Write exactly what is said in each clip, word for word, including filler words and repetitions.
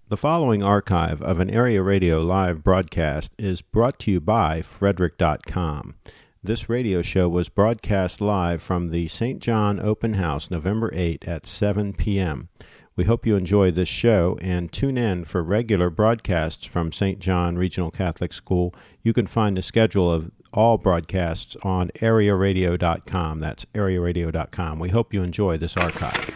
The following archive of an Area Radio live broadcast is brought to you by Frederick dot com. This radio show was broadcast live from the Saint John Open House November eighth at seven p.m. We hope you enjoy this show and tune in for regular broadcasts from Saint John Regional Catholic School. You can find a schedule of all broadcasts on Area Radio dot com. That's Area Radio dot com. We hope you enjoy this archive.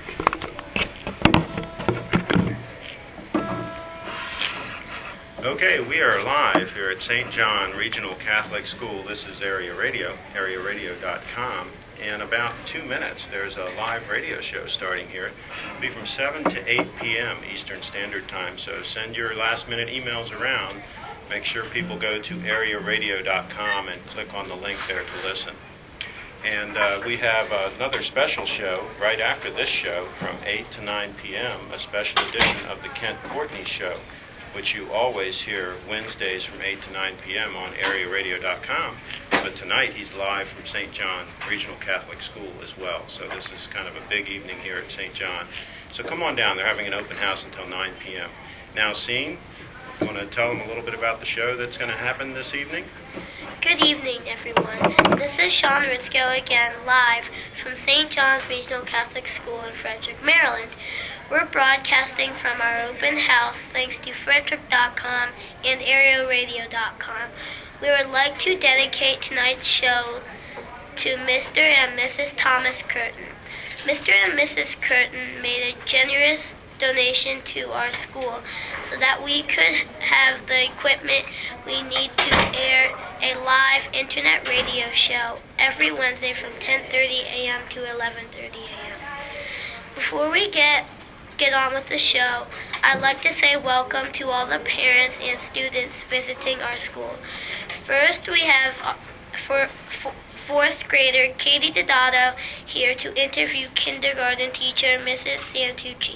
Okay, we are live here at Saint John Regional Catholic School. This is Area Radio, Area Radio dot com. In about two minutes, there's a live radio show starting here. It'll be from seven to eight p.m. Eastern Standard Time, so send your last-minute emails around. Make sure people go to Area Radio dot com and click on the link there to listen. And uh, we have another special show right after this show from eight to nine p.m., a special edition of the Kent Courtney Show, which you always hear Wednesdays from eight to nine p.m. on Area Radio dot com. But tonight he's live from Saint John Regional Catholic School as well. So this is kind of a big evening here at Saint John. So come on down. They're having an open house until nine p.m. Now, Scene, you want to tell them a little bit about the show that's going to happen this evening? Good evening, everyone. This is Sean Ritzko again, live from Saint John's Regional Catholic School in Frederick, Maryland. We're broadcasting from our open house thanks to Frederick dot com and Area Radio dot com. We would like to dedicate tonight's show to Mister and Missus Thomas Curtin. Mister and Missus Curtin made a generous donation to our school so that we could have the equipment we need to air a live internet radio show every Wednesday from ten thirty a.m. to eleven thirty a.m. Before we get get on with the show, I'd like to say welcome to all the parents and students visiting our school. First, we have uh, for, for fourth grader Katie Dodato here to interview kindergarten teacher Missus Santucci.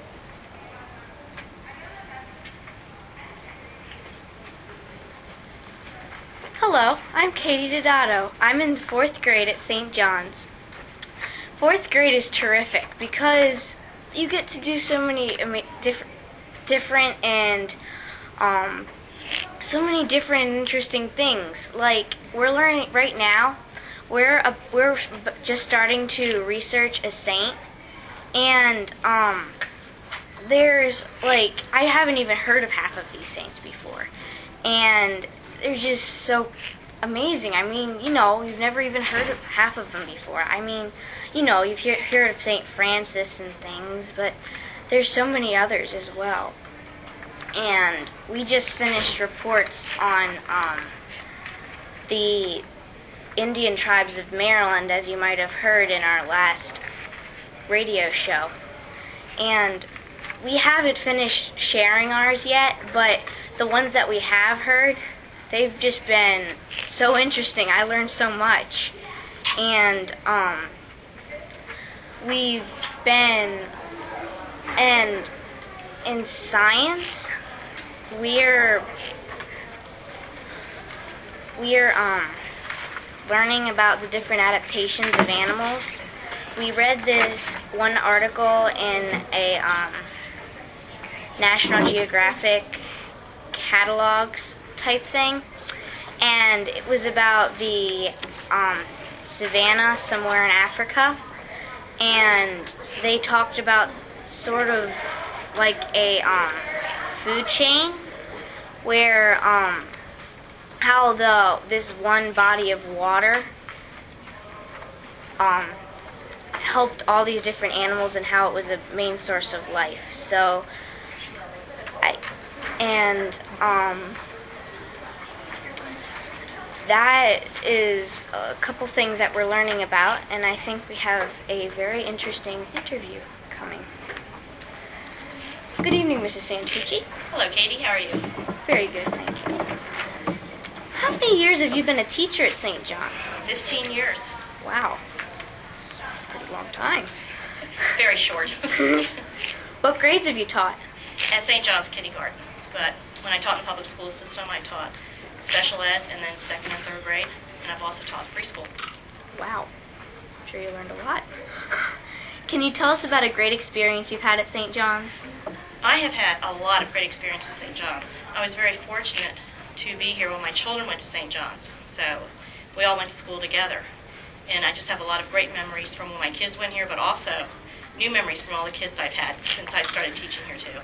Hello, I'm Katie Dodato. I'm in fourth grade at Saint John's. Fourth grade is terrific because you get to do so many ama- different, different and um, so many different and interesting things. Like we're learning right now, we're a, we're just starting to research a saint, and um, there's like I haven't even heard of half of these saints before, and they're just so amazing. I mean, you know, you've never even heard of half of them before. I mean, you know, you've hear, heard of Saint Francis and things, but there's so many others as well. And we just finished reports on um, the Indian tribes of Maryland, as you might have heard in our last radio show. And we haven't finished sharing ours yet, but the ones that we have heard, they've just been so interesting. I learned so much. And um, we've been, and in science, we're, we're um, learning about the different adaptations of animals. We read this one article in a um, National Geographic catalogs type thing, and it was about the um, savannah somewhere in Africa, and they talked about sort of like a um, food chain where um, how the this one body of water um, helped all these different animals and how it was a main source of life. So I and um that is a couple things that we're learning about, and I think we have a very interesting interview coming. Good evening, Missus Santucci. Hello, Katie. How are you? Very good, thank you. How many years have you been a teacher at Saint John's? Fifteen years. Wow. That's a pretty long time. Very short. What grades have you taught? At Saint John's kindergarten. But when I taught in the public school system, I taught special ed and then second and third grade. And I've also taught preschool. Wow. I'm sure you learned a lot. Can you tell us about a great experience you've had at Saint John's? I have had a lot of great experiences at Saint John's. I was very fortunate to be here when my children went to Saint John's. So we all went to school together. And I just have a lot of great memories from when my kids went here, but also new memories from all the kids that I've had since I started teaching here too.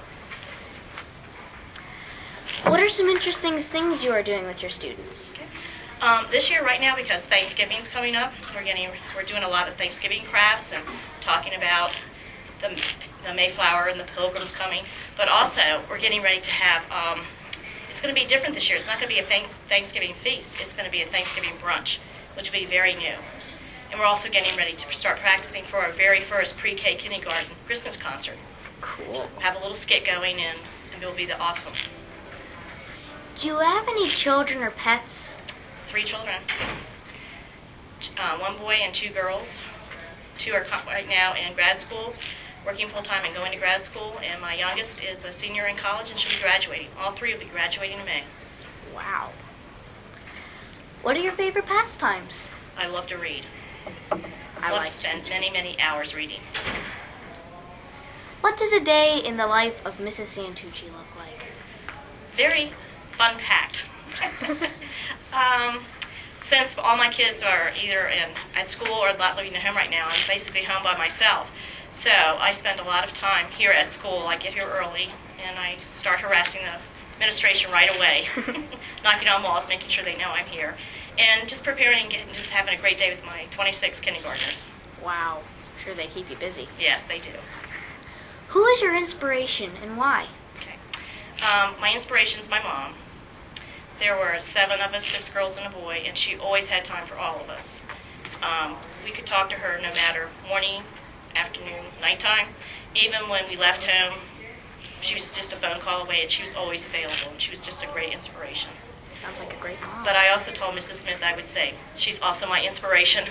What are some interesting things you are doing with your students? Okay. Um, this year, right now, because Thanksgiving's coming up, we're getting we're doing a lot of Thanksgiving crafts and talking about the, the Mayflower and the Pilgrims coming. But also, we're getting ready to have. Um, it's going to be different this year. It's not going to be a thanks, Thanksgiving feast. It's going to be a Thanksgiving brunch, which will be very new. And we're also getting ready to start practicing for our very first pre-K kindergarten Christmas concert. Cool. We'll have a little skit going, and, and it'll be the awesome. Do you have any children or pets? Three children. Uh, one boy and two girls. Two are co- right now in grad school, working full-time and going to grad school. And my youngest is a senior in college, and she'll be graduating. All three will be graduating in May. Wow. What are your favorite pastimes? I love to read. I love like to spend many, many hours reading. What does a day in the life of Missus Santucci look like? Very fun-packed. um, since all my kids are either in at school or not living at home right now, I'm basically home by myself. So I spend a lot of time here at school. I get here early, and I start harassing the administration right away, knocking on walls, making sure they know I'm here, and just preparing and getting, just having a great day with my twenty-six kindergartners. Wow. Sure they keep you busy. Yes, they do. Who is your inspiration and why? Okay. Um, my inspiration is my mom. There were seven of us, six girls and a boy, and she always had time for all of us. Um, we could talk to her no matter morning, afternoon, nighttime. Even when we left home, she was just a phone call away, and she was always available, and she was just a great inspiration. Sounds like a great mom. But I also told Missus Smith I would say, she's also my inspiration.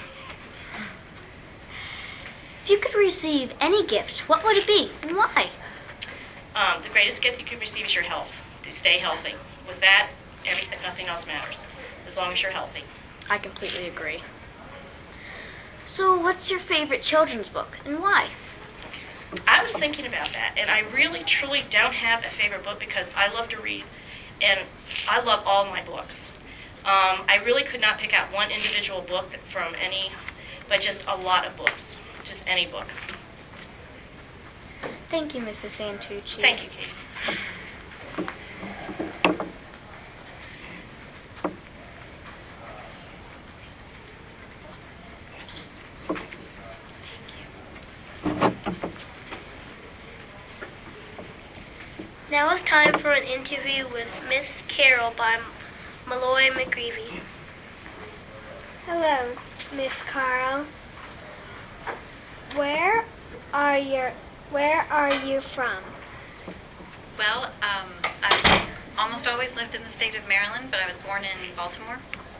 If you could receive any gift, what would it be and why? Um, the greatest gift you could receive is your health, to stay healthy. With that, everything, nothing else matters, as long as you're healthy. I completely agree. So what's your favorite children's book and why? I was thinking about that, and I really, truly don't have a favorite book because I love to read, and I love all my books. Um, I really could not pick out one individual book that, from any, but just a lot of books, just any book. Thank you, Missus Santucci. Thank you, Katie. Now it's time for an interview with Miss Carol by Malloy McGreevy. Hello, Miss Carl. Where are your Where are you from? Well, um, I've almost always lived in the state of Maryland, but I was born in Baltimore.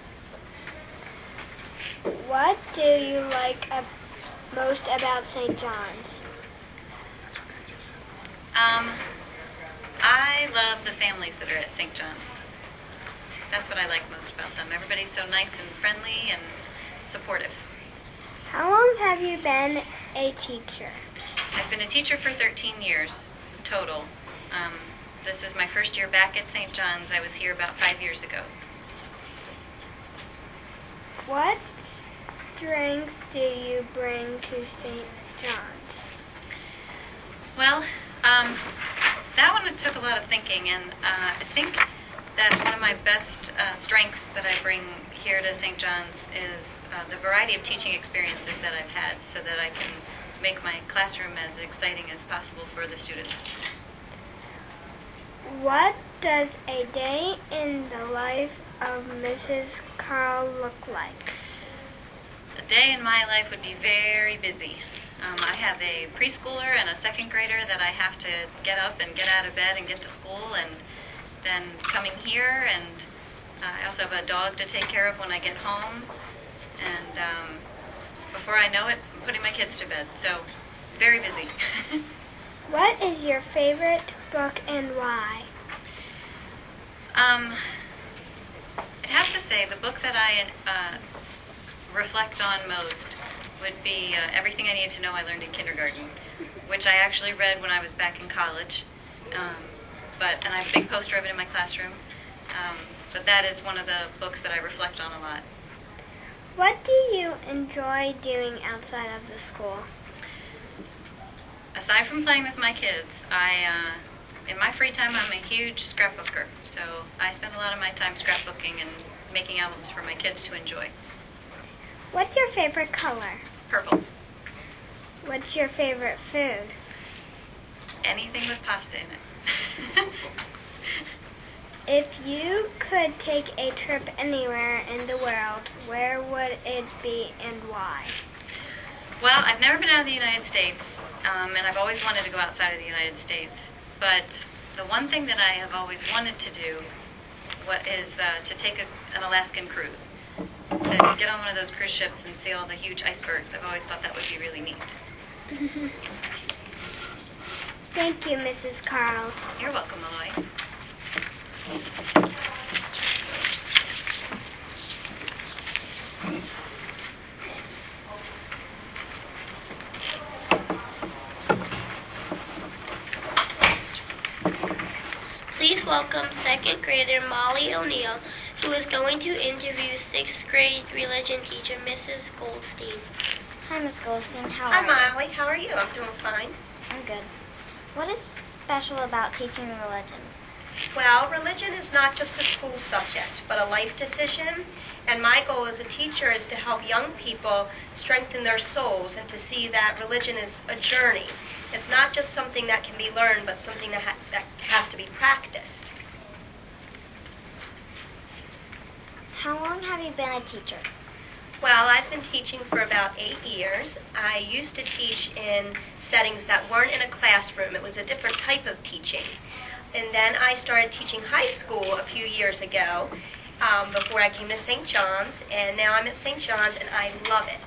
What do you like ab- most about Saint John's? Um, I love the families that are at Saint John's. That's what I like most about them. Everybody's so nice and friendly and supportive. How long have you been a teacher? I've been a teacher for thirteen years total. Um, this is my first year back at Saint John's. I was here about five years ago. What strengths do you bring to Saint John's? Well, um, that one took a lot of thinking, and uh, I think that one of my best uh, strengths that I bring here to Saint John's is uh, the variety of teaching experiences that I've had so that I can make my classroom as exciting as possible for the students. What does a day in the life of Missus Carl look like? A day in my life would be very busy. Um, I have a preschooler and a second grader that I have to get up and get out of bed and get to school, and then coming here, and uh, I also have a dog to take care of when I get home, and um, before I know it, I'm putting my kids to bed, so very busy. What is your favorite book and why? Um, I'd have to say the book that I uh, reflect on most would be uh, Everything I Needed to Know I Learned in Kindergarten, which I actually read when I was back in college. Um, but and I have a big poster of it in my classroom. Um, but that is one of the books that I reflect on a lot. What do you enjoy doing outside of the school? Aside from playing with my kids, I uh, in my free time I'm a huge scrapbooker. So I spend a lot of my time scrapbooking and making albums for my kids to enjoy. What's your favorite color? Purple. What's your favorite food? Anything with pasta in it. If you could take a trip anywhere in the world, where would it be and why? Well, I've never been out of the United States, um, and I've always wanted to go outside of the United States. But the one thing that I have always wanted to do what is uh, to take a, an Alaskan cruise. To get on one of those cruise ships and see all the huge icebergs. I've always thought that would be really neat. Thank you, Missus Carl. You're welcome, Malloy. Please welcome second grader Molly O'Neill, who is going to interview sixth grade religion teacher Missus Goldstein. Hi, Miss Goldstein. How Hi, are you? Molly. How are you? I'm doing fine. I'm good. What is special about teaching religion? Well, religion is not just a school subject, but a life decision. And my goal as a teacher is to help young people strengthen their souls and to see that religion is a journey. It's not just something that can be learned, but something that, ha- that has to be practiced. How long have you been a teacher? Well, I've been teaching for about eight years. I used to teach in settings that weren't in a classroom. It was a different type of teaching. And then I started teaching high school a few years ago um, before I came to Saint John's. And now I'm at Saint John's, and I love it.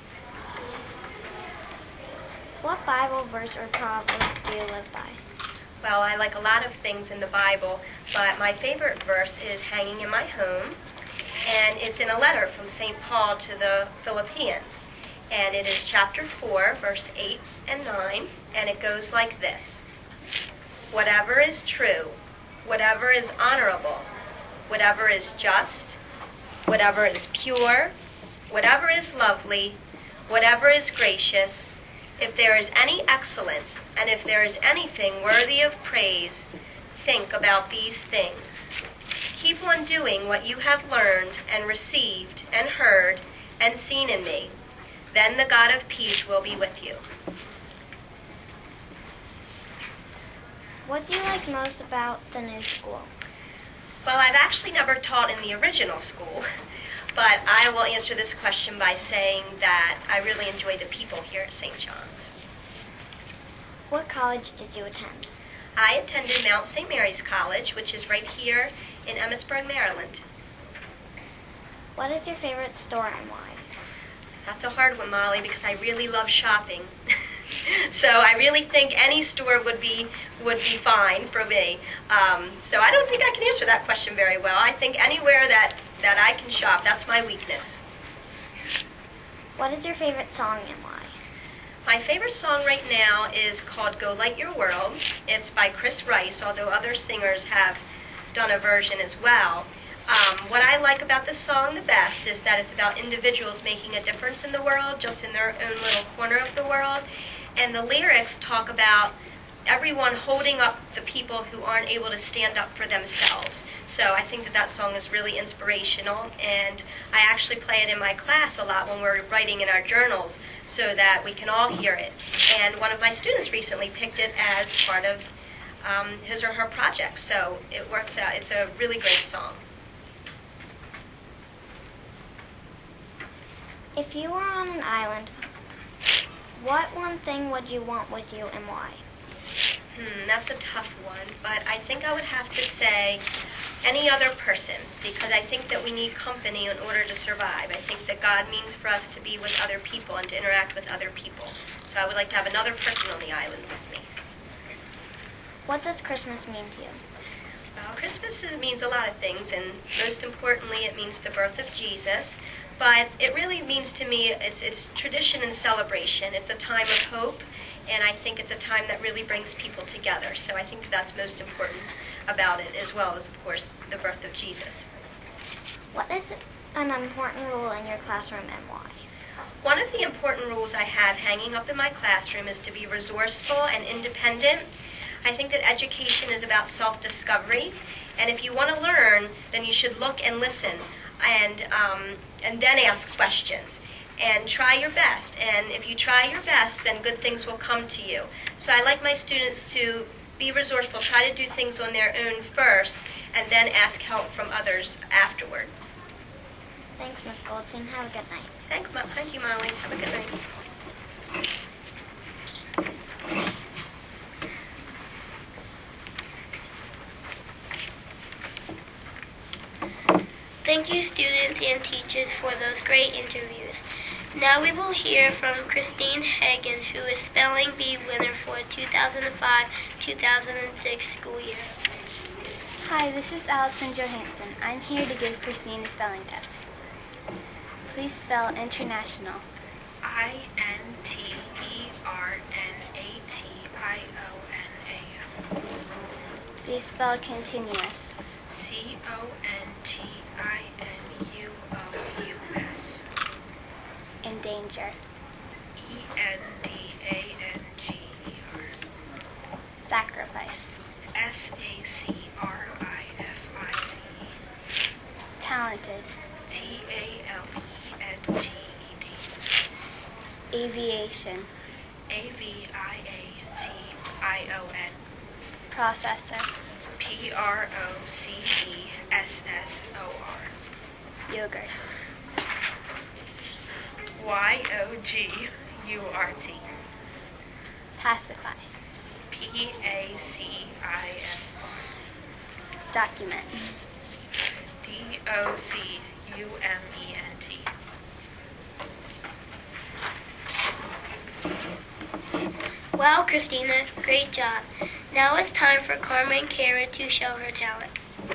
What Bible verse or proverb do you live by? Well, I like a lot of things in the Bible, but my favorite verse is hanging in my home. And it's in a letter from Saint Paul to the Philippians. And it is chapter four, verse eight and nine, and it goes like this. Whatever is true, whatever is honorable, whatever is just, whatever is pure, whatever is lovely, whatever is gracious, if there is any excellence, and if there is anything worthy of praise, think about these things. Keep on doing what you have learned and received and heard and seen in me. Then the God of peace will be with you. What do you like most about the new school? Well, I've actually never taught in the original school, but I will answer this question by saying that I really enjoy the people here at Saint John's. What college did you attend? I attended Mount Saint Mary's College, which is right here in Emmitsburg, Maryland. What is your favorite store and why? That's a hard one, Molly, because I really love shopping. So I really think any store would be would be fine for me. Um, so I don't think I can answer that question very well. I think anywhere that, that I can shop, that's my weakness. What is your favorite song and why? My favorite song right now is called Go Light Your World. It's by Chris Rice, although other singers have done a version as well. Um, what I like about this song the best is that it's about individuals making a difference in the world, just in their own little corner of the world. And the lyrics talk about everyone holding up the people who aren't able to stand up for themselves. So I think that that song is really inspirational, and I actually play it in my class a lot when we're writing in our journals so that we can all hear it. And one of my students recently picked it as part of um, his or her project, so it works out. It's a really great song. If you were on an island, what one thing would you want with you and why? Hmm, that's a tough one, but I think I would have to say any other person, because I think that we need company in order to survive. I think that God means for us to be with other people and to interact with other people. So I would like to have another person on the island with me. What does Christmas mean to you? Well, Christmas means a lot of things, and most importantly, it means the birth of Jesus. But it really means to me, it's, it's tradition and celebration. It's a time of hope, and I think it's a time that really brings people together. So I think that's most important about it, as well as, of course, the birth of Jesus. What is an important rule in your classroom and why? One of the important rules I have hanging up in my classroom is to be resourceful and independent. I think that education is about self-discovery, and if you want to learn, then you should look and listen, and um, and then ask questions, and try your best. And if you try your best, then good things will come to you. So I like my students to be resourceful, try to do things on their own first, and then ask help from others afterward. Thanks, Miss Goldstein. Have a good night. Thank, thank you, Molly. Have a good night. Thank you, students and teachers, for those great interviews. Now we will hear from Christine Hagen, who is Spelling Bee winner for two thousand five two thousand six school year. Hi, this is Allison Johansson. I'm here to give Christine a spelling test. Please spell international. I N T E R N A T I O N A. Please spell continuous. C O N T I N U O U S. Endanger. E N D A N G E R. Sacrifice. S A C R I F I C E. Talented. T A L E N T E D. Aviation. A V I A T I O N. Processor. P R O C E S S O R. Yogurt. Y O G U R T. Pacify. P A C I F Y. Document. D O C U M E N T. Wow, Christina, great job. Now it's time for Carmen Cara to show her talent.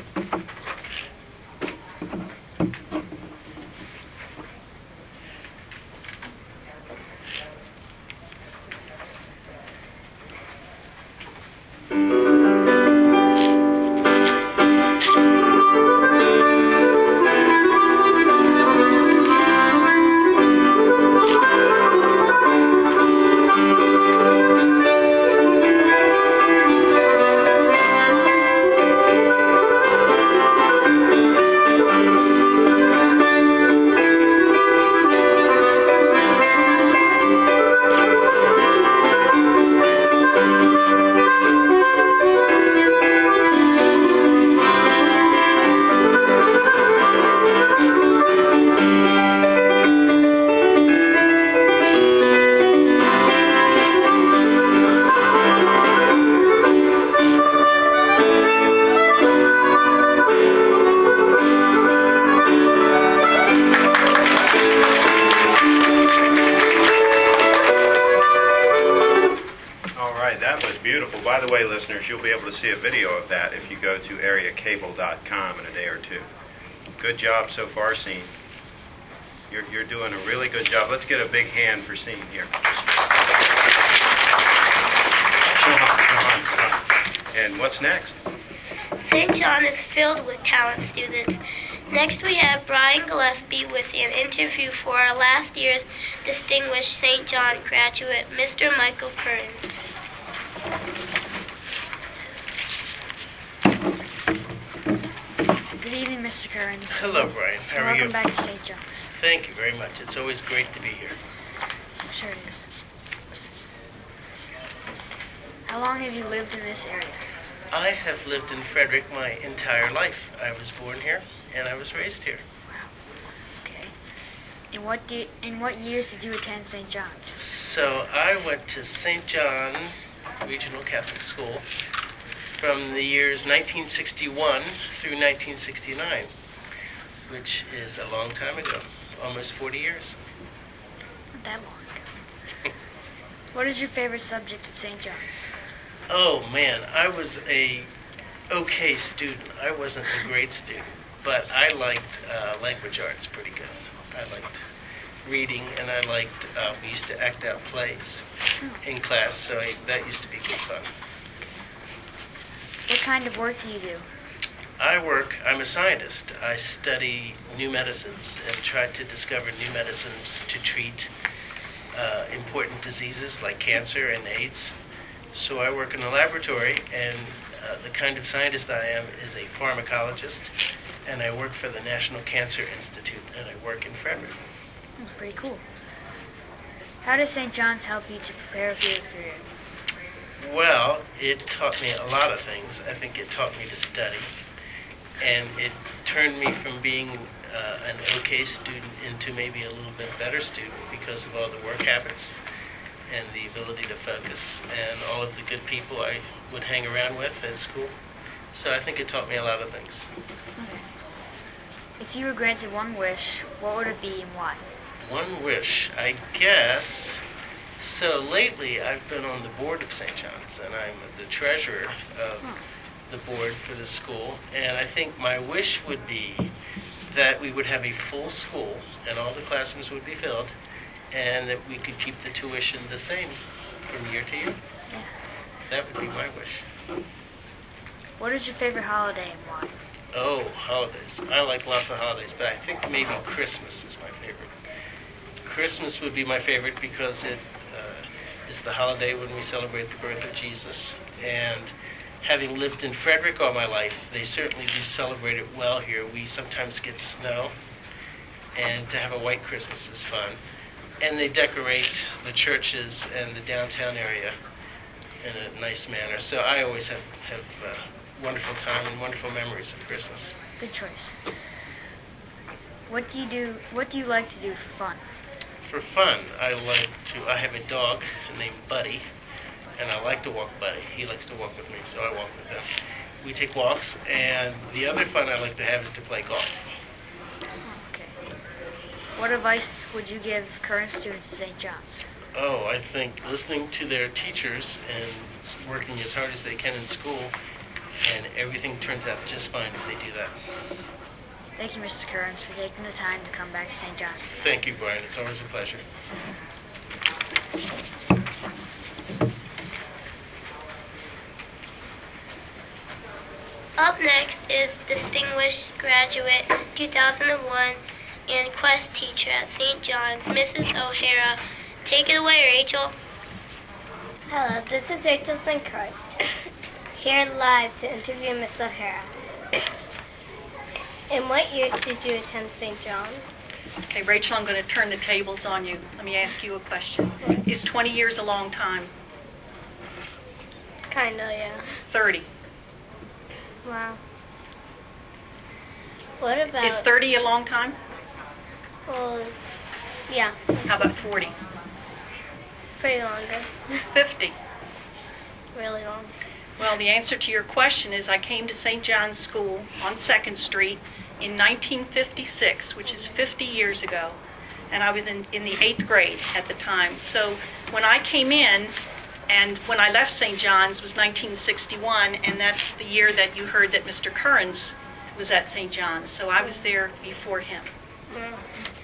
By the way, listeners, you'll be able to see a video of that if you go to area cable dot com in a day or two. Good job so far, Scene. You're, you're doing a really good job. Let's get a big hand for Scene here. And what's next? Saint John is filled with talent, students. Next we have Brian Gillespie with an interview for our last year's distinguished Saint John graduate, Mister Michael Kearns. Good evening, Mister Kearns. Hello, Brian. How are Welcome you? back to Saint John's. Thank you very much. It's always great to be here. I'm sure it is. How long have you lived in this area? I have lived in Frederick my entire life. I was born here, and I was raised here. Wow. Okay. In what do, in what years did you attend Saint John's? So I went to Saint John Regional Catholic School from the years nineteen sixty-one through nineteen sixty-nine, which is a long time ago, almost forty years. Not that long ago. What is your favorite subject at Saint John's? Oh man, I was a okay student. I wasn't a great student, but I liked uh, language arts pretty good. I liked reading, and I liked, uh, we used to act out plays. in class, so I, that used to be good fun. What kind of work do you do? I work, I'm a scientist. I study new medicines and try to discover new medicines to treat uh, important diseases like cancer and AIDS. So I work in a laboratory, and uh, the kind of scientist I am is a pharmacologist, and I work for the National Cancer Institute, and I work in Frederick. That's pretty cool. How does Saint John's help you to prepare for your career? Well, it taught me a lot of things. I think it taught me to study, and it turned me from being uh, an okay student into maybe a little bit better student because of all the work habits and the ability to focus and all of the good people I would hang around with at school. So I think it taught me a lot of things. Okay. If you were granted one wish, what would it be and why? One wish, I guess. So lately I've been on the board of Saint John's, and I'm the treasurer of the board for the school, and I think my wish would be that we would have a full school and all the classrooms would be filled, and that we could keep the tuition the same from year to year. That would be my wish. What is your favorite holiday and why? Oh, holidays. I like lots of holidays, but I think maybe Christmas is my favorite. Christmas would be my favorite because it uh, is the holiday when we celebrate the birth of Jesus. And having lived in Frederick all my life, they certainly do celebrate it well here. We sometimes get snow, and to have a white Christmas is fun. And they decorate the churches and the downtown area in a nice manner. So I always have, have uh, wonderful time and wonderful memories of Christmas. Good choice. What do you do? What do you like to do for fun? For fun, I like to. I have a dog named Buddy, and I like to walk Buddy. He likes to walk with me, so I walk with him. We take walks, and the other fun I like to have is to play golf. Okay. What advice would you give current students at Saint John's? Oh, I think listening to their teachers and working as hard as they can in school, and everything turns out just fine if they do that. Thank you, Mister Kearns, for taking the time to come back to Saint John's. Thank you, Brian. It's always a pleasure. Up next is Distinguished Graduate two thousand one and Quest Teacher at Saint John's, Missus O'Hara. Take it away, Rachel. Hello, this is Rachel Saint Croix, here live to interview Miss O'Hara. In what years did you attend Saint John's? Okay, Rachel, I'm going to turn the tables on you. Let me ask you a question. Is twenty years a long time? Kinda, yeah. thirty. Wow. What about... Is thirty a long time? Well, yeah. How about forty? Pretty longer. fifty. Really long. Well, the answer to your question is I came to Saint John's School on second Street in nineteen fifty-six, which is fifty years ago, and I was in, in the eighth grade at the time. So when I came in, and when I left Saint John's was nineteen sixty-one, and that's the year that you heard that Mister Kearns was at Saint John's. So I was there before him. Mm.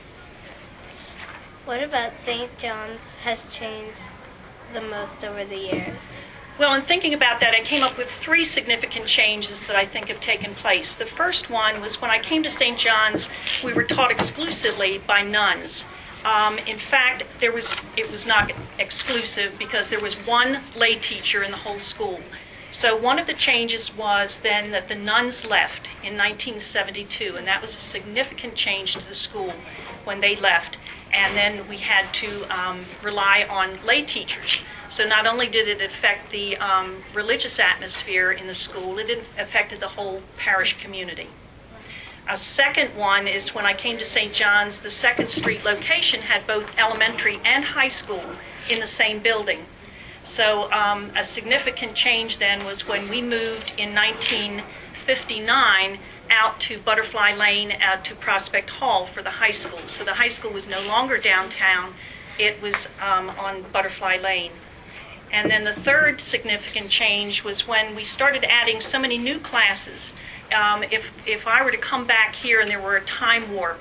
What about Saint John's has changed the most over the years? Well, in thinking about that, I came up with three significant changes that I think have taken place. The first one was when I came to Saint John's, we were taught exclusively by nuns. Um, in fact, there was it was not exclusive because there was one lay teacher in the whole school. So one of the changes was then that the nuns left in nineteen seventy-two, and that was a significant change to the school when they left. And then we had to um, rely on lay teachers. So not only did it affect the um, religious atmosphere in the school, it affected the whole parish community. A second one is when I came to Saint John's, the second Street location had both elementary and high school in the same building. So um, a significant change then was when we moved in nineteen fifty-nine out to Butterfly Lane, out to Prospect Hall for the high school. So the high school was no longer downtown, it was um, on Butterfly Lane. And then the third significant change was when we started adding so many new classes. Um, if, if I were to come back here and there were a time warp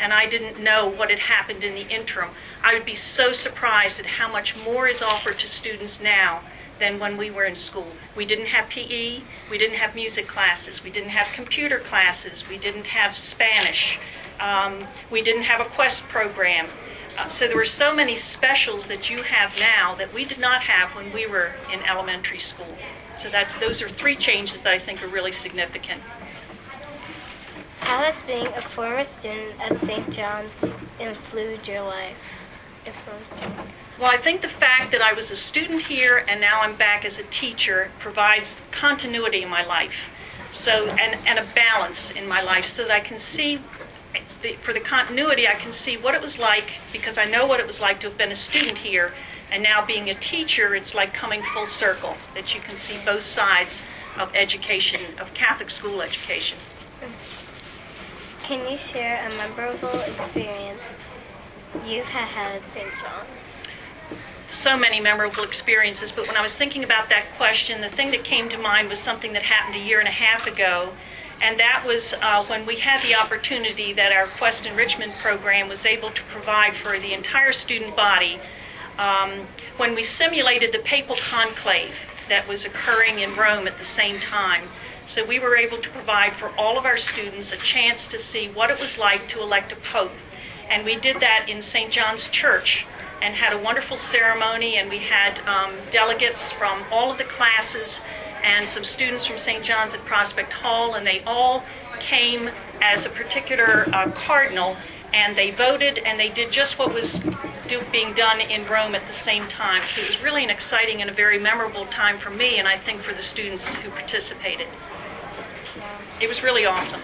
and I didn't know what had happened in the interim, I would be so surprised at how much more is offered to students now than when we were in school. We didn't have P E, we didn't have music classes, we didn't have computer classes, we didn't have Spanish, um, we didn't have a Quest program. Uh, so there were so many specials that you have now that we did not have when we were in elementary school. So that's those are three changes that I think are really significant. How has being a former student at Saint John's influenced your life? Influenced your life? Well, I think the fact that I was a student here and now I'm back as a teacher provides continuity in my life, so and, and a balance in my life, so that I can see, the, for the continuity, I can see what it was like, because I know what it was like to have been a student here, and now being a teacher, it's like coming full circle, that you can see both sides of education, of Catholic school education. Can you share a memorable experience you've had had at Saint John's? So many memorable experiences, but when I was thinking about that question, the thing that came to mind was something that happened a year and a half ago, and that was uh, when we had the opportunity that our Quest Enrichment program was able to provide for the entire student body um, when we simulated the papal conclave that was occurring in Rome at the same time. So we were able to provide for all of our students a chance to see what it was like to elect a pope. And we did that in Saint John's Church and had a wonderful ceremony, and we had um, delegates from all of the classes and some students from Saint John's at Prospect Hall, and they all came as a particular uh, cardinal, and they voted, and they did just what was do, being done in Rome at the same time. So it was really an exciting and a very memorable time for me, and I think for the students who participated. It was really awesome.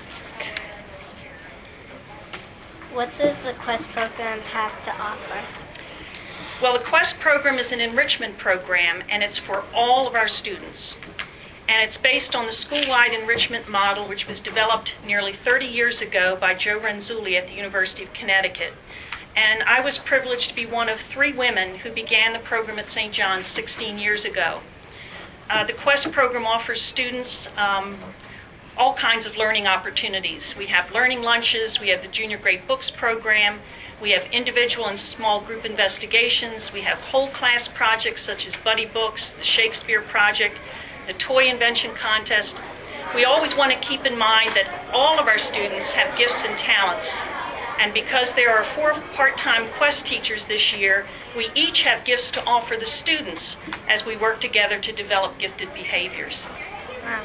What does the Quest program have to offer? Well, the Quest program is an enrichment program, and it's for all of our students. And it's based on the school-wide enrichment model, which was developed nearly thirty years ago by Joe Renzulli at the University of Connecticut. And I was privileged to be one of three women who began the program at Saint John's sixteen years ago. Uh, the Quest program offers students um, all kinds of learning opportunities. We have learning lunches, we have the junior grade books program, we have individual and small group investigations, we have whole class projects such as Buddy Books, the Shakespeare Project, the Toy Invention Contest. We always want to keep in mind that all of our students have gifts and talents. And because there are four part-time Quest teachers this year, we each have gifts to offer the students as we work together to develop gifted behaviors. Wow.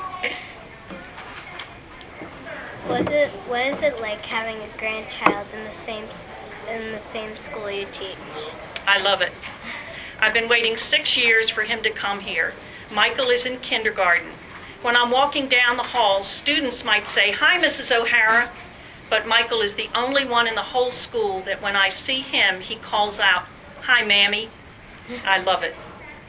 What's it, what is it like having a grandchild in the same in the same school you teach? I love it. I've been waiting six years for him to come here. Michael is in kindergarten. When I'm walking down the hall, students might say, "Hi, Missus O'Hara," but Michael is the only one in the whole school that when I see him, he calls out, "Hi, Mammy." I love it.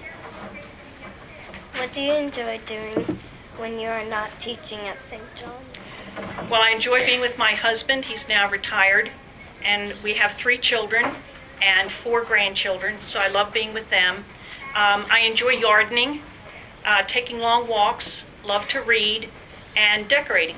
What do you enjoy doing when you are not teaching at Saint John's? Well, I enjoy being with my husband. He's now retired, and we have three children and four grandchildren, so I love being with them. Um, I enjoy gardening, uh, taking long walks, love to read, and decorating.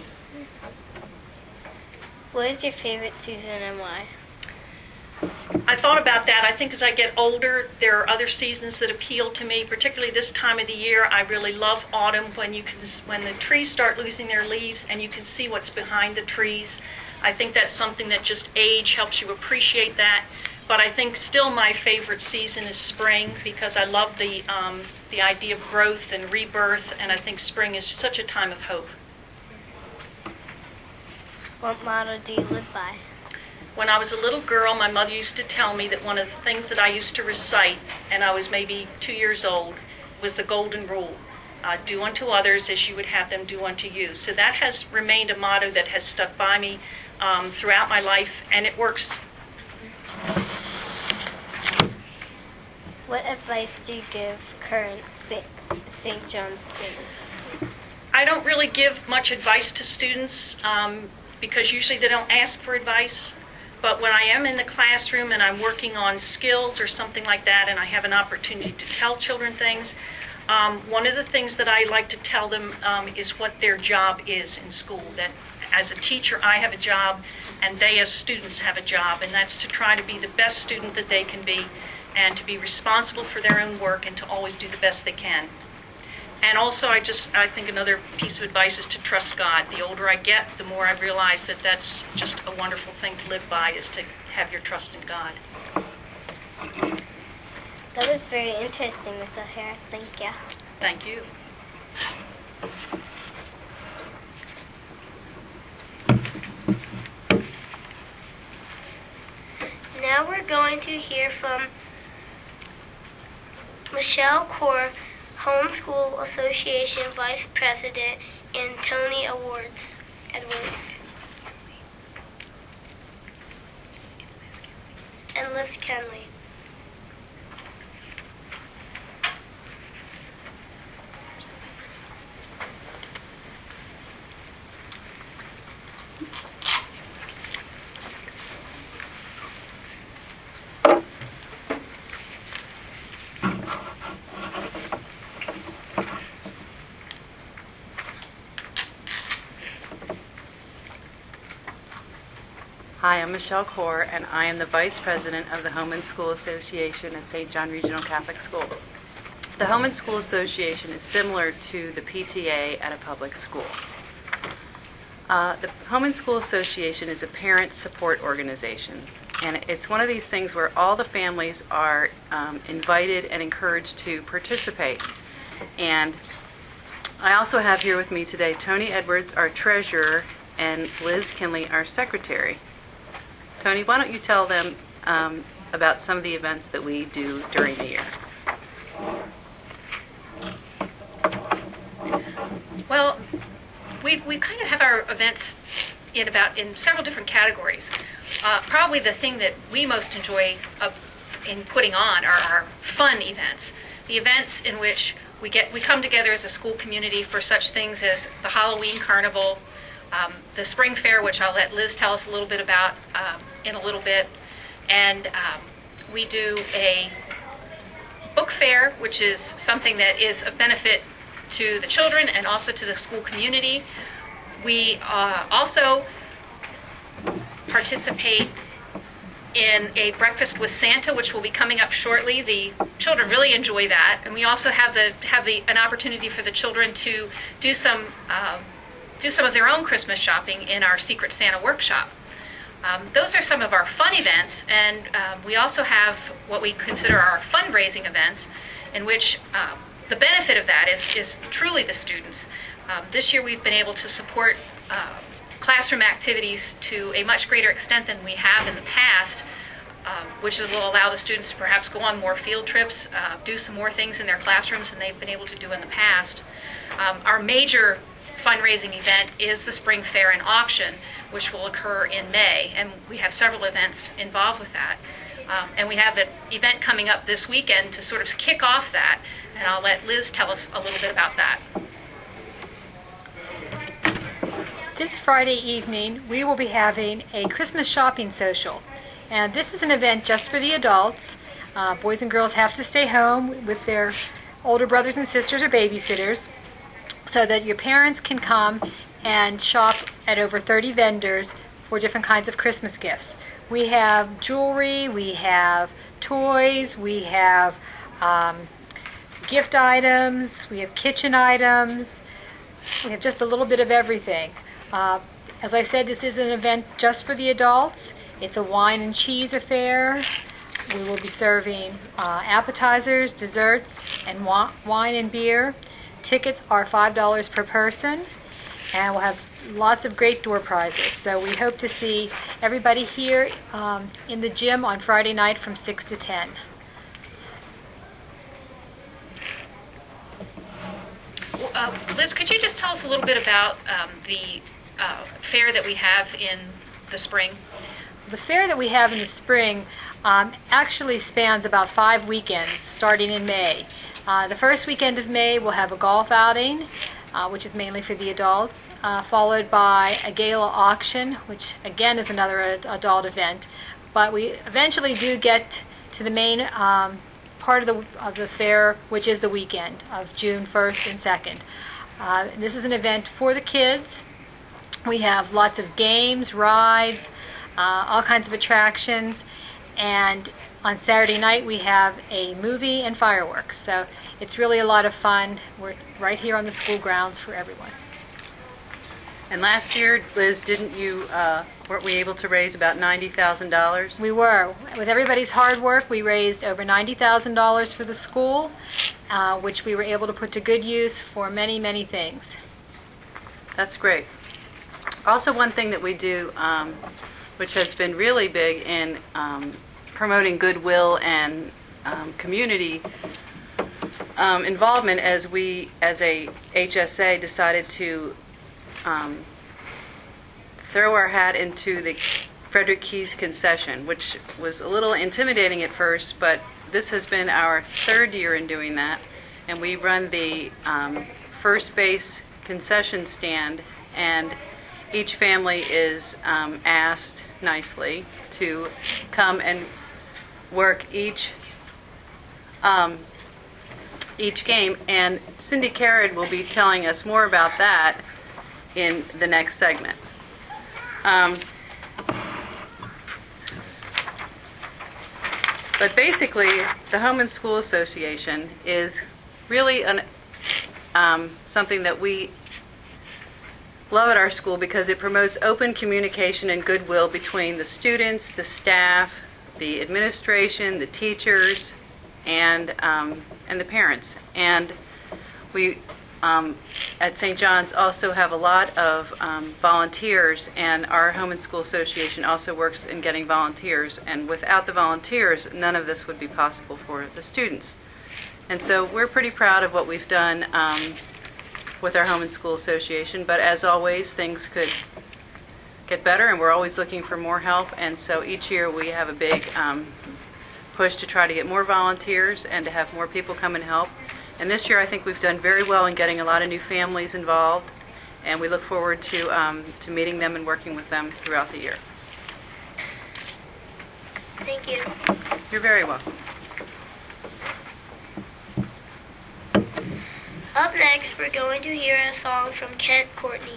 What is your favorite season and why? I thought about that. I think as I get older, there are other seasons that appeal to me, particularly this time of the year. I really love autumn when you can, when the trees start losing their leaves and you can see what's behind the trees. I think that's something that just age helps you appreciate that. But I think still my favorite season is spring, because I love the um, the idea of growth and rebirth, and I think spring is such a time of hope. What motto do you live by? When I was a little girl, my mother used to tell me that one of the things that I used to recite, and I was maybe two years old, was the golden rule. Uh, do unto others as you would have them do unto you. So that has remained a motto that has stuck by me um, throughout my life, and it works. What advice do you give current Saint John's students? I don't really give much advice to students um, because usually they don't ask for advice. But when I am in the classroom and I'm working on skills or something like that, and I have an opportunity to tell children things, um, one of the things that I like to tell them um, is what their job is in school. That as a teacher, I have a job, and they as students have a job, and that's to try to be the best student that they can be, and to be responsible for their own work, and to always do the best they can. And also, I just, I think another piece of advice is to trust God. The older I get, the more I realize that that's just a wonderful thing to live by, is to have your trust in God. That was very interesting, Miss O'Hara. Thank you. Thank you. Now we're going to hear from Michelle Core, Homeschool Association Vice President, and Tony Awards Edwards. And Liz Kenley. Hi, I'm Michelle Core, and I am the Vice President of the Home and School Association at Saint John Regional Catholic School. The Home and School Association is similar to the P T A at a public school. Uh, the Home and School Association is a parent support organization, and it's one of these things where all the families are um, invited and encouraged to participate. And I also have here with me today Tony Edwards, our treasurer, and Liz Kinley, our secretary. Tony, why don't you tell them um, about some of the events that we do during the year? Well, we we kind of have our events in about in several different categories. Uh, probably the thing that we most enjoy uh, in putting on are our fun events. The events in which we get we come together as a school community for such things as the Halloween Carnival, Um, the Spring Fair, which I'll let Liz tell us a little bit about um, in a little bit, and um, we do a book fair, which is something that is of benefit to the children and also to the school community. We uh, also participate in a breakfast with Santa, which will be coming up shortly. The children really enjoy that, and we also have the have the an opportunity for the children to do some. Uh, do some of their own Christmas shopping in our Secret Santa workshop. Um, those are some of our fun events, and um, we also have what we consider our fundraising events, in which um, the benefit of that is, is truly the students. Um, this year we've been able to support uh, classroom activities to a much greater extent than we have in the past, um, which will allow the students to perhaps go on more field trips, uh, do some more things in their classrooms than they've been able to do in the past. Um, our major fundraising event is the Spring Fair and Auction, which will occur in May, and we have several events involved with that. Um, and we have an event coming up this weekend to sort of kick off that, and I'll let Liz tell us a little bit about that. This Friday evening, we will be having a Christmas shopping social, and this is an event just for the adults. Uh, boys and girls have to stay home with their older brothers and sisters or babysitters, so that your parents can come and shop at over thirty vendors for different kinds of Christmas gifts. We have jewelry, we have toys, we have um, gift items, we have kitchen items, we have just a little bit of everything. Uh, as I said, this is an event just for the adults. It's a wine and cheese affair. We will be serving uh, appetizers, desserts, and wa- wine and beer. Tickets are five dollars per person, and we'll have lots of great door prizes. So we hope to see everybody here um, in the gym on Friday night from six to ten. Uh, Liz, could you just tell us a little bit about um, the uh, fair that we have in the spring? The fair that we have in the spring um, actually spans about five weekends, starting in May. Uh, the first weekend of May, we'll have a golf outing, uh, which is mainly for the adults, uh, followed by a gala auction, which again is another ad- adult event. But we eventually do get to the main um, part of the of the fair, which is the weekend of June first and second. Uh, this is an event for the kids. We have lots of games, rides, uh, all kinds of attractions, and on Saturday night we have a movie and fireworks. So it's really a lot of fun. We're right here on the school grounds for everyone. And last year, Liz, didn't you, uh, weren't we able to raise about ninety thousand dollars? We were. With everybody's hard work, we raised over ninety thousand dollars for the school, uh, which we were able to put to good use for many, many things. That's great. Also, one thing that we do, um, which has been really big in um, promoting goodwill and um, community um, involvement, as we, as a H S A, decided to um, throw our hat into the Frederick Keys concession, which was a little intimidating at first, but this has been our third year in doing that, and we run the um, first base concession stand, and each family is um, asked nicely to come and work each um, each game, and Cindy Carrad will be telling us more about that in the next segment. Um, but basically, the Home and School Association is really an, um, something that we love at our school because it promotes open communication and goodwill between the students, the staff, the administration, the teachers, and um, and the parents. And we um, at Saint John's also have a lot of um, volunteers, and our Home and School Association also works in getting volunteers. And without the volunteers, none of this would be possible for the students. And so we're pretty proud of what we've done um, with our Home and School Association, but as always, things could get better, and we're always looking for more help. And so each year we have a big um, push to try to get more volunteers and to have more people come and help. And this year I think we've done very well in getting a lot of new families involved, and we look forward to um, to meeting them and working with them throughout the year. Thank you. You're very welcome. Up next, we're going to hear a song from Kent Courtney.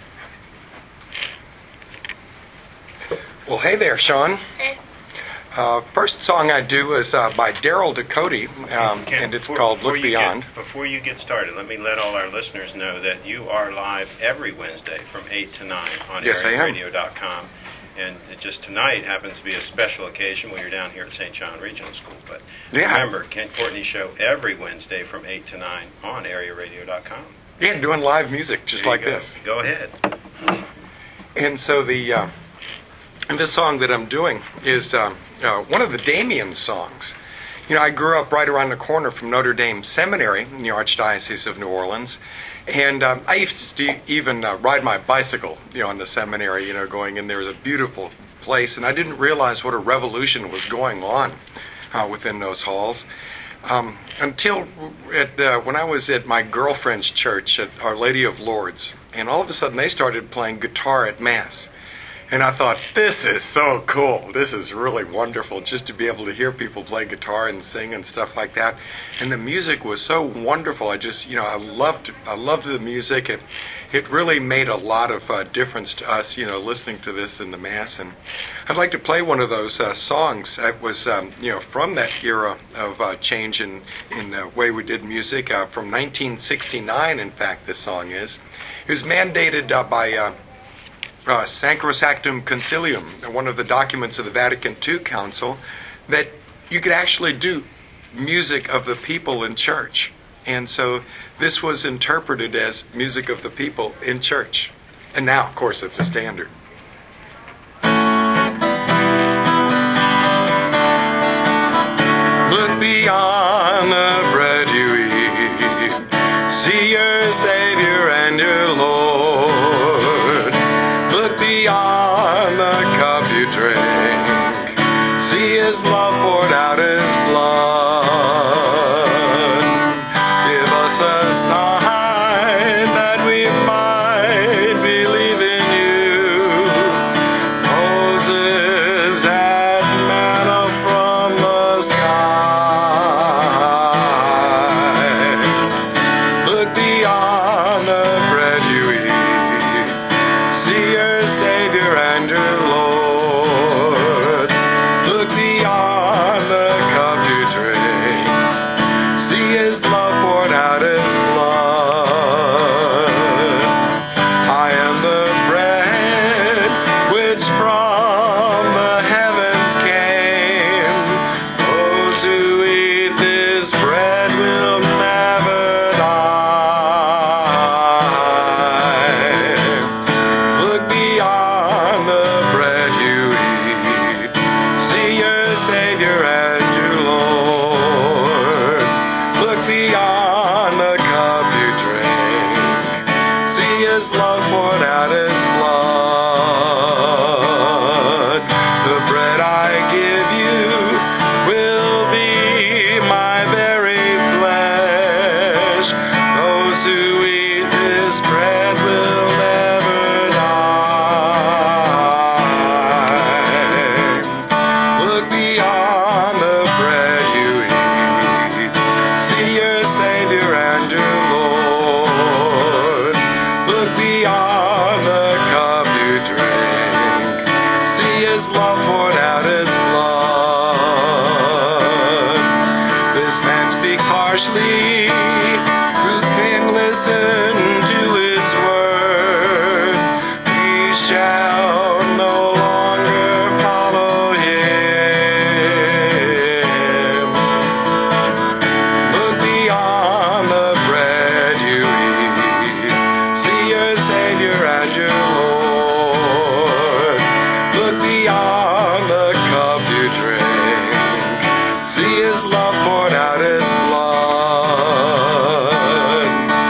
Well, hey there, Sean. Hey. Uh, first song I do is uh, by Daryl Ducote, um, Ken, and it's before, called before Look you Beyond. Get, before you get started, let me let all our listeners know that you are live every Wednesday from eight to nine on Yes, I am. area radio dot com. And it just tonight happens to be a special occasion when you're down here at Saint John Regional School. But Yeah. remember, Kent Courtney Show every Wednesday from eight to nine on area radio dot com. Yeah, doing live music just There you like go. this. Go ahead. And so the uh, and this song that I'm doing is uh, uh, one of the Damien songs. You know, I grew up right around the corner from Notre Dame Seminary in the Archdiocese of New Orleans, and um, I used to even uh, ride my bicycle, you know, in the seminary, you know, going in. There was a beautiful place, and I didn't realize what a revolution was going on uh, within those halls. Um, until at, uh, when I was at my girlfriend's church at Our Lady of Lourdes, and all of a sudden they started playing guitar at Mass. And I thought, this is so cool. This is really wonderful just to be able to hear people play guitar and sing and stuff like that. And the music was so wonderful. I just, you know, I loved I loved the music. It, it really made a lot of uh, difference to us, you know, listening to this in the Mass. And I'd like to play one of those uh, songs that was, um, you know, from that era of uh, change in, in the way we did music. Uh, from nineteen sixty-nine, in fact, this song is. It was mandated uh, by... Uh, Uh, Sacrosanctum Concilium, one of the documents of the Vatican Two Council, that you could actually do music of the people in church. And so this was interpreted as music of the people in church. And now, of course, it's a standard. Look beyond the bread you eat, see your Savior and your Lord. Beyond the cup you drink, see His love poured out His blood. Give us a sign that we might believe in you. Moses had manna from the sky. Look beyond the bread you eat, see your Savior and your Lord. Look beyond the cup you drink, see his love poured out his blood. I am the bread which from the heavens came. Those who eat this bread will never die. Look beyond the bread you eat, see your Savior and your Lord. Look beyond the cup you drink, see his love poured out his blood. The bread I give you will be my very flesh. Those who eat this bread will never die. Look beyond the bread you eat, see your Savior and your Lord. Look beyond the cup you drink, see his love poured out his blood. This man speaks harshly, who can listen to his word? We shall no longer follow him. Look beyond the bread you eat, see your Savior and your Lord. Look beyond the cup you drink, see his love poured out his blood.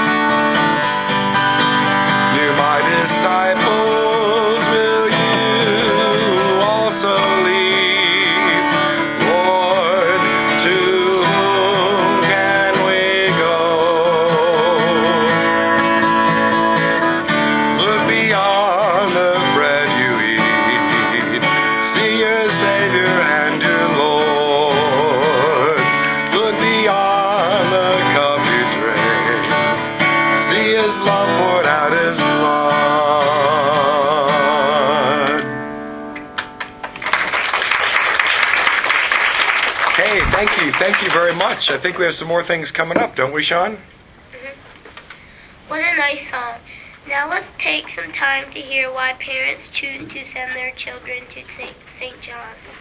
Near my disciples will you also leave? Lord, to whom can we go? Look beyond the bread you eat, see your Savior and your Lord. Look beyond the cup you drink, see his love poured out his blood. Hey, thank you. Thank you very much. I think we have some more things coming up, don't we, Sean? What a nice song. Now let's take some time to hear why parents choose to send their children to Saint John's.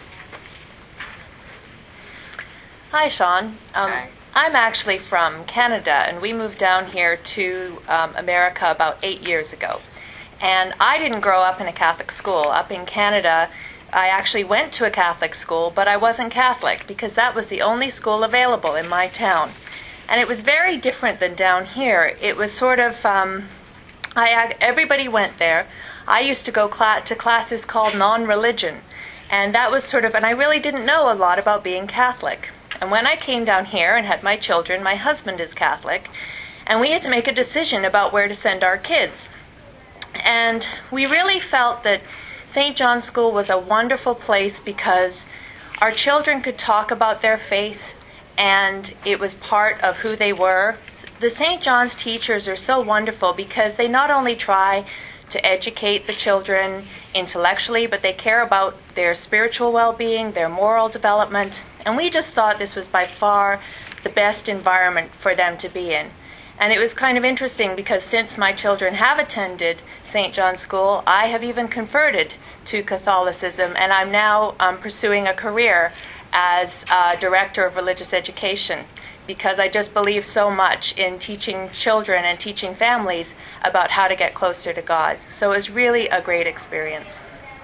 Hi, Sean. Um, I'm actually from Canada, and we moved down here to um, America about eight years ago. And I didn't grow up in a Catholic school. Up in Canada, I actually went to a Catholic school, but I wasn't Catholic because that was the only school available in my town. And it was very different than down here. It was sort of, um, I, everybody went there. I used to go cla- to classes called non-religion. And that was sort of, and I really didn't know a lot about being Catholic. And when I came down here and had my children, my husband is Catholic, and we had to make a decision about where to send our kids. And we really felt that Saint John's School was a wonderful place because our children could talk about their faith, and it was part of who they were. The Saint John's teachers are so wonderful because they not only try to educate the children intellectually, but they care about their spiritual well-being, their moral development, and we just thought this was by far the best environment for them to be in. And it was kind of interesting because since my children have attended Saint John's School, I have even converted to Catholicism, and I'm now um, pursuing a career as uh, Director of Religious Education because I just believe so much in teaching children and teaching families about how to get closer to God. So it was really a great experience.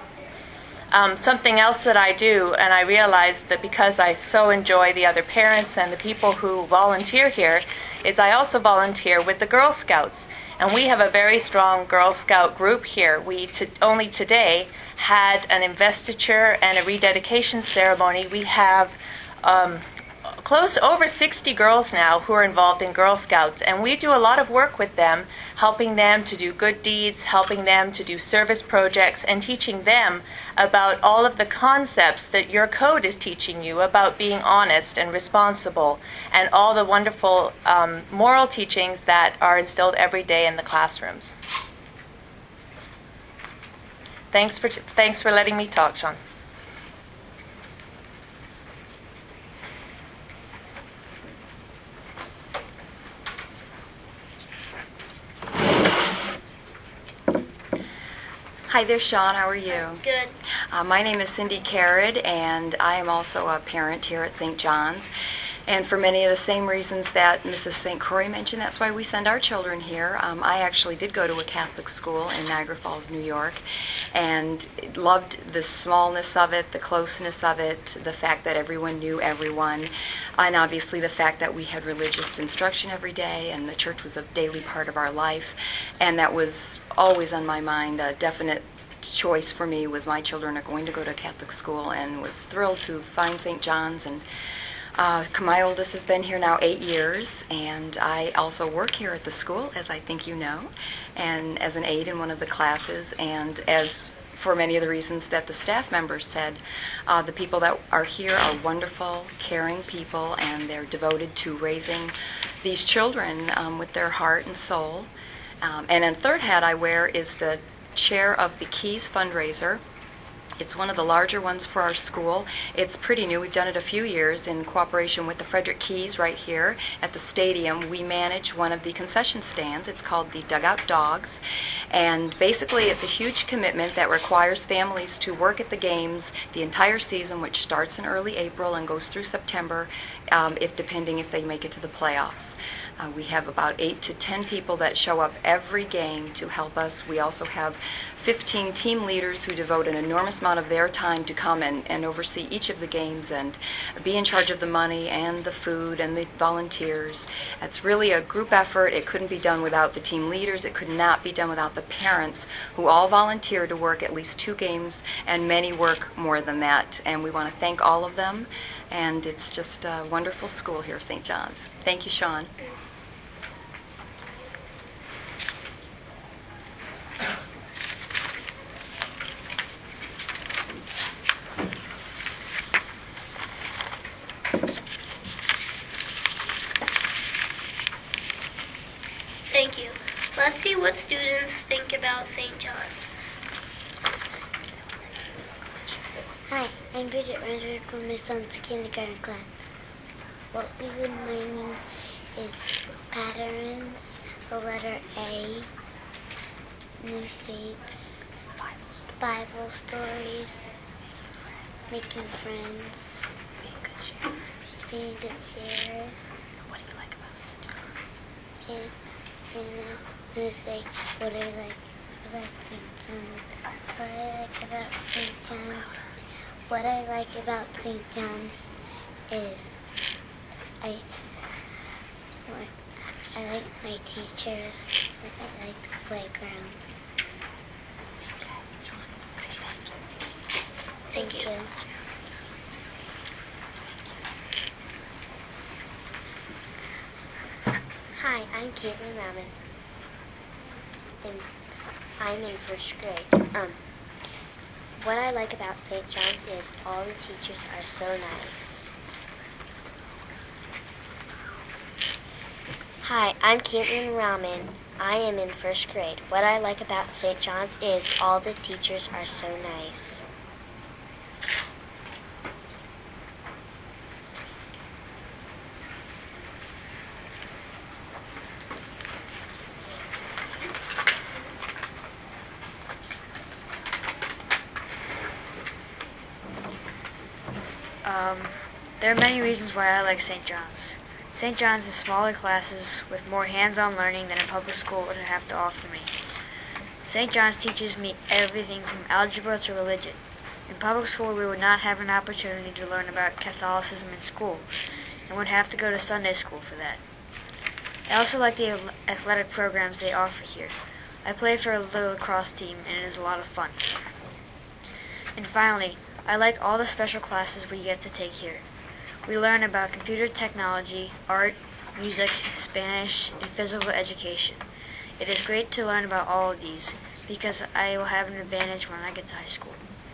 Um, something else that I do, and I realized that because I so enjoy the other parents and the people who volunteer here, is I also volunteer with the Girl Scouts. And we have a very strong Girl Scout group here. We to, only today had an investiture and a rededication ceremony. We have um, close over sixty girls now who are involved in Girl Scouts, and we do a lot of work with them, helping them to do good deeds, helping them to do service projects, and teaching them about all of the concepts that your code is teaching you about being honest and responsible, and all the wonderful um, moral teachings that are instilled every day in the classrooms. Thanks for thanks for letting me talk, Sean. Hi there, Sean. How are you? Good. Uh, my name is Cindy Carrad, and I am also a parent here at Saint John's. And for many of the same reasons that Missus Saint Croix mentioned, that's why we send our children here. Um, I actually did go to a Catholic school in Niagara Falls, New York, and loved the smallness of it, the closeness of it, the fact that everyone knew everyone, and obviously the fact that we had religious instruction every day, and the church was a daily part of our life. And that was always on my mind. A definite choice for me was my children are going to go to Catholic school, and was thrilled to find Saint John's. And Uh, my oldest has been here now eight years, and I also work here at the school, as I think you know, and as an aide in one of the classes, and as for many of the reasons that the staff members said, uh, the people that are here are wonderful, caring people, and they're devoted to raising these children um, with their heart and soul. Um, and then third hat I wear is the chair of the Keys fundraiser. It's one of the larger ones for our school. It's pretty new. We've done it a few years in cooperation with the Frederick Keys right here at the stadium. We manage one of the concession stands. It's called the Dugout Dogs. And basically it's a huge commitment that requires families to work at the games the entire season, which starts in early April and goes through September, um, if depending if they make it to the playoffs. Uh, we have about eight to ten people that show up every game to help us. We also have fifteen team leaders who devote an enormous amount of their time to come and, and oversee each of the games and be in charge of the money and the food and the volunteers. It's really a group effort. It couldn't be done without the team leaders. It could not be done without the parents, who all volunteer to work at least two games, and many work more than that. And we want to thank all of them. And it's just a wonderful school here, Saint John's. Thank you, Sean. Thank you. Let's see what students think about Saint John's. Hi, I'm Bridget Randall from my son's kindergarten class. What we were learning is patterns, the letter A, new shapes, Bible stories, making friends, being good sharers. What do you like about Saint John's? And, and uh, I say, what I like about Saint John's. What I like about Saint John's. What I like about Saint John's is I, what, I like my teachers. I like the playground. Thank you. Thank you. Hi, I'm Caitlin Raman, and I'm in first grade. Um, what I like about Saint John's is all the teachers are so nice. Hi, I'm Caitlin Raman. I am in first grade. What I like about Saint John's is all the teachers are so nice. Um, there are many reasons why I like Saint John's. Saint John's has smaller classes with more hands-on learning than a public school would have to offer me. Saint John's teaches me everything from algebra to religion. In public school, we would not have an opportunity to learn about Catholicism in school, and would have to go to Sunday school for that. I also like the athletic programs they offer here. I play for a little lacrosse team, and it is a lot of fun. And finally, I like all the special classes we get to take here. We learn about computer technology, art, music, Spanish, and physical education. It is great to learn about all of these, because I will have an advantage when I get to high school.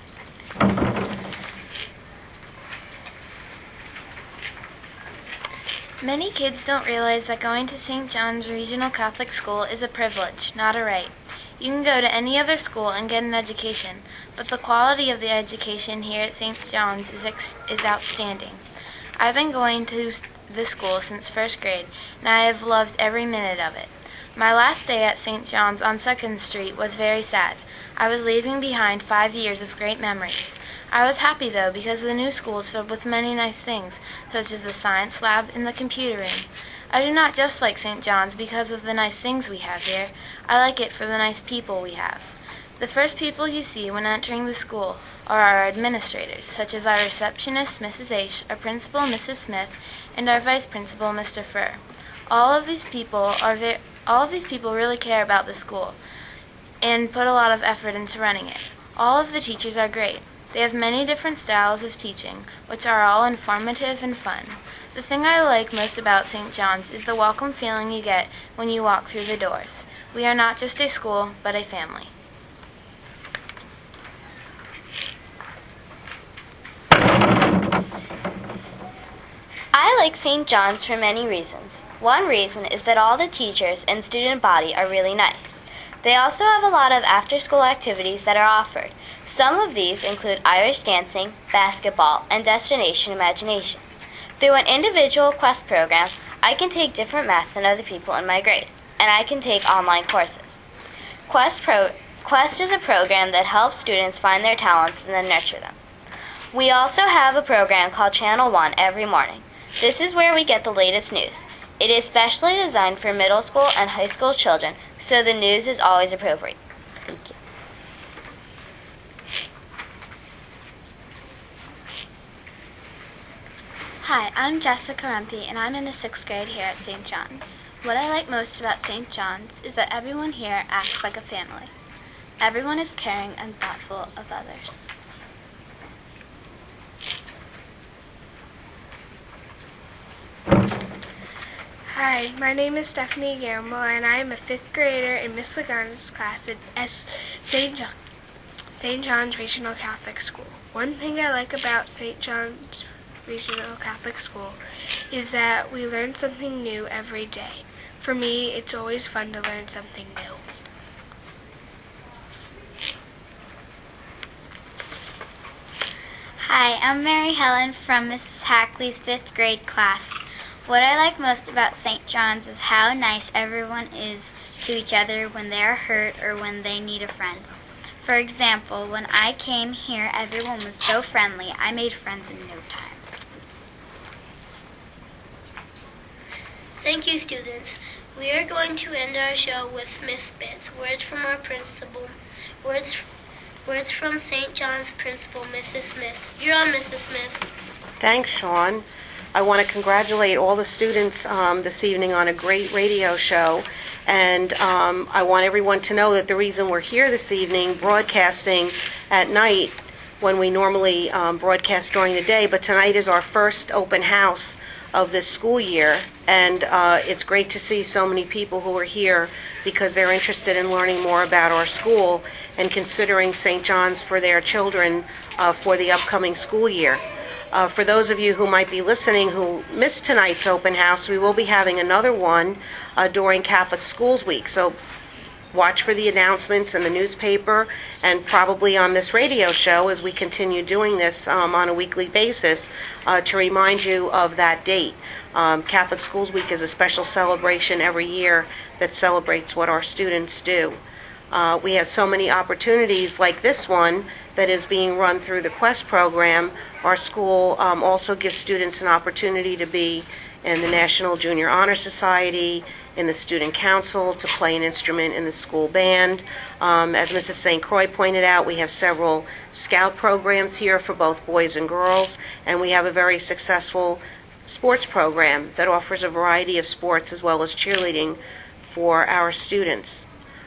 Many kids don't realize that going to Saint John's Regional Catholic School is a privilege, not a right. You can go to any other school and get an education, but the quality of the education here at Saint John's is, ex- is outstanding. I've been going to the school since first grade, and I have loved every minute of it. My last day at Saint John's on second Street was very sad. I was leaving behind five years of great memories. I was happy, though, because the new school is filled with many nice things, such as the science lab and the computer room. I do not just like Saint John's because of the nice things we have here. I like it for the nice people we have. The first people you see when entering the school are our administrators, such as our receptionist, Missus H., our principal, Missus Smith, and our vice principal, Mister Furr. All of these people are ve- all of these people really care about the school and put a lot of effort into running it. All of the teachers are great. They have many different styles of teaching, which are all informative and fun. The thing I like most about Saint John's is the welcome feeling you get when you walk through the doors. We are not just a school, but a family. I like Saint John's for many reasons. One reason is that all the teachers and student body are really nice. They also have a lot of after-school activities that are offered. Some of these include Irish dancing, basketball, and Destination Imagination. Through an individual Quest program, I can take different math than other people in my grade, and I can take online courses. Quest, Pro- Quest is a program that helps students find their talents and then nurture them. We also have a program called Channel One every morning. This is where we get the latest news. It is specially designed for middle school and high school children, so the news is always appropriate. Thank you. Hi, I'm Jessica Rumpy, and I'm in the sixth grade here at Saint John's. What I like most about Saint John's is that everyone here acts like a family. Everyone is caring and thoughtful of others. Hi, my name is Stephanie Gamble, and I am a fifth grader in Miss Lagana's class at S. Saint John, Saint John's Regional Catholic School. One thing I like about Saint John's Regional Catholic School is that we learn something new every day. For me, it's always fun to learn something new. Hi, I'm Mary Helen from Missus Hackley's fifth grade class. What I like most about Saint John's is how nice everyone is to each other when they are hurt or when they need a friend. For example, when I came here, everyone was so friendly. I made friends in no time. Thank you, students. We are going to end our show with Miss Bits, words from our principal, words, words from Saint John's principal, Missus Smith. You're on, Missus Smith. Thanks, Sean. I want to congratulate all the students um, this evening on a great radio show. And um, I want everyone to know that the reason we're here this evening broadcasting at night when we normally um, broadcast during the day, but tonight is our first open house of this school year, and uh, it's great to see so many people who are here because they're interested in learning more about our school and considering Saint John's for their children uh, for the upcoming school year. Uh, for those of you who might be listening who missed tonight's open house, we will be having another one uh, during Catholic Schools Week. So watch for the announcements in the newspaper and probably on this radio show as we continue doing this um, on a weekly basis uh, to remind you of that date. Um, Catholic Schools Week is a special celebration every year that celebrates what our students do. Uh, we have so many opportunities like this one that is being run through the Quest program. Our school um, also gives students an opportunity to be in the National Junior Honor Society, in the Student Council, to play an instrument in the school band. Um, as Missus Saint Croix pointed out, we have several scout programs here for both boys and girls, and we have a very successful sports program that offers a variety of sports as well as cheerleading for our students.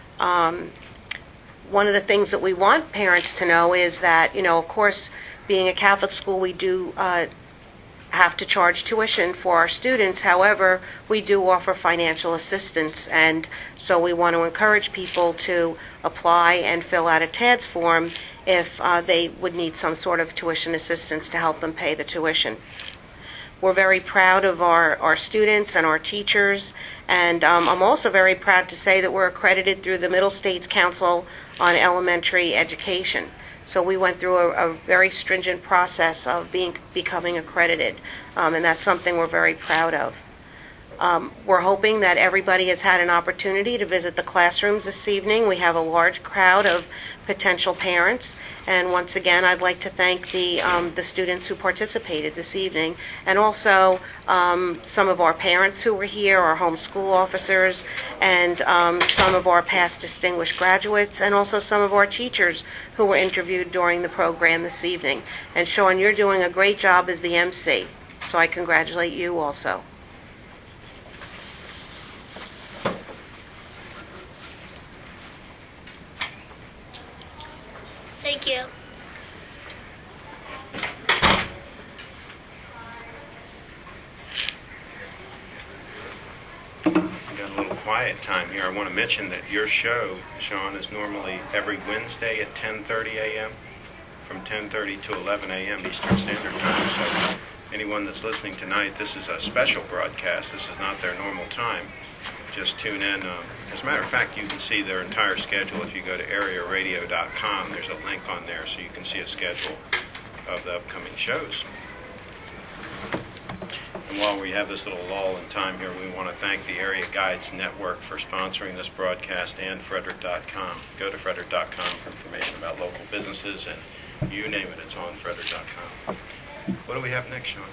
Um, one of the things that we want parents to know is that, you know, of course, being a Catholic school, we do uh, have to charge tuition for our students. However, we do offer financial assistance, and so we want to encourage people to apply and fill out a T A D S form if uh, they would need some sort of tuition assistance to help them pay the tuition. we're very proud of our, our students and our teachers, and um, I'm also very proud to say that we're accredited through the Middle States Council on Elementary Education. So we went through a, a very stringent process of being becoming accredited, um, and that's something we're very proud of. Um, we're hoping that everybody has had an opportunity to visit the classrooms this evening. We have a large crowd of potential parents, and once again, I'd like to thank the um, the students who participated this evening, and also um, some of our parents who were here, our homeschool officers, and um, some of our past distinguished graduates, and also some of our teachers who were interviewed during the program this evening. And Sean, you're doing a great job as the M C, so I congratulate you also. Thank you. We got a little quiet time here. I want to mention that your show, Sean, is normally every Wednesday at ten thirty a.m. from ten thirty to eleven a.m. Eastern Standard Time. So anyone that's listening tonight, this is a special broadcast. This is not their normal time. Just tune in. Um, as a matter of fact, you can see their entire schedule if you go to area radio dot com. There's a link on there so you can see a schedule of the upcoming shows. And while we have this little lull in time here, we want to thank the Area Guides Network for sponsoring this broadcast, and Frederick dot com. Go to Frederick dot com for information about local businesses, and you name it, it's on Frederick dot com. What do we have next, Sean?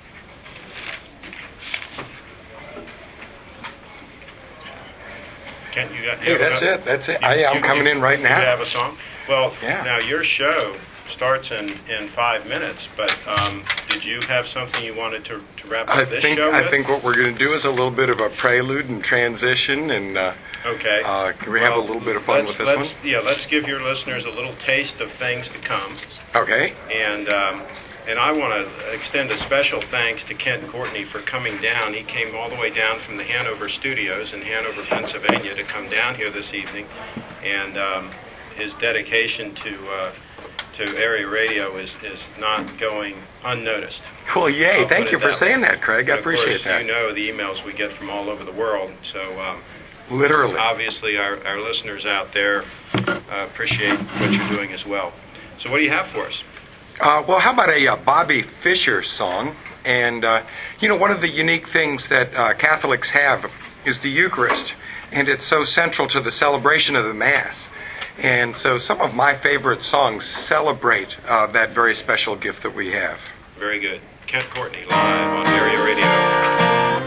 Kent, you got, you Hey, that's a, it. That's it. You, I, I'm you, coming you, in right now. You have a song? Well, yeah. Now your show starts in, in five minutes, but um, did you have something you wanted to, to wrap up I this think show I with? think what we're going to do is a little bit of a prelude and transition, and uh, okay. uh, can we well, have a little bit of fun with this let's, one? Yeah, let's give your listeners a little taste of things to come. Okay. And um, and I want to extend a special thanks to Kent Courtney for coming down. He came all the way down from the Hanover studios in Hanover, Pennsylvania, to come down here this evening, and um, his dedication to uh, to area radio is, is not going unnoticed. Well, yay. I'll Thank put you it for that saying way. that, Craig. I And of appreciate course, that. You know the emails we get from all over the world, so um, Literally. obviously our, our listeners out there uh, appreciate what you're doing as well. So what do you have for us? Uh, well, how about a uh, Bobby Fischer song? And, uh, you know, one of the unique things that uh, Catholics have is the Eucharist, and it's so central to the celebration of the Mass. And so some of my favorite songs celebrate uh, that very special gift that we have. Very good. Kent Courtney, live on Area Radio.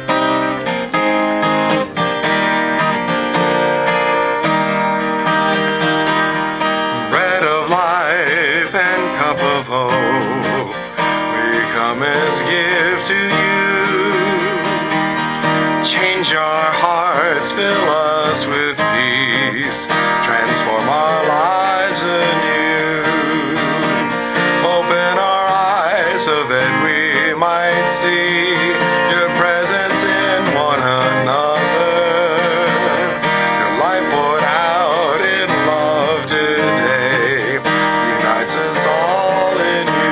As gift to you, change our hearts, fill us with peace, transform our lives anew, open our eyes so that we might see your presence in one another, your life poured out in love today unites us all in you.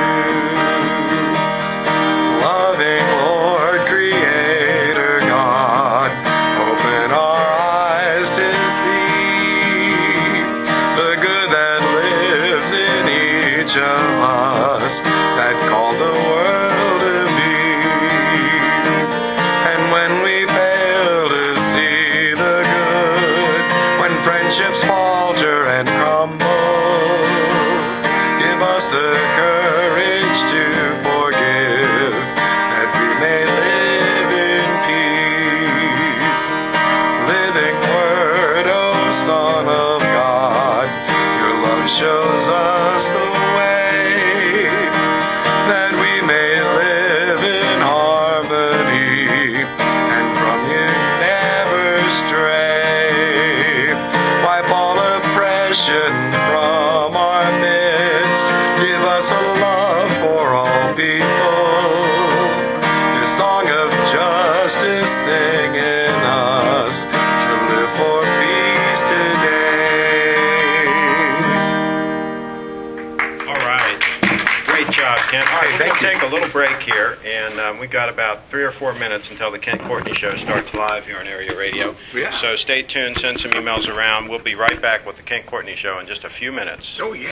That call the world to be, and when we fail to see the good, when friendships falter and crumble, give us the courage to forgive, that we may live in peace. Living Word, O Son of God, your love shows us the way, that we may live in harmony and from you never stray. Wipe all oppression from our midst, give us a love for all people, your song of justice sing in us, to live for peace today. Kent. All right, we're going to take a little break here, and um, we've got about three or four minutes until the Kent Courtney Show starts live here on Area Radio. Yeah. So stay tuned, send some emails around. We'll be right back with the Kent Courtney Show in just a few minutes. Oh, yeah.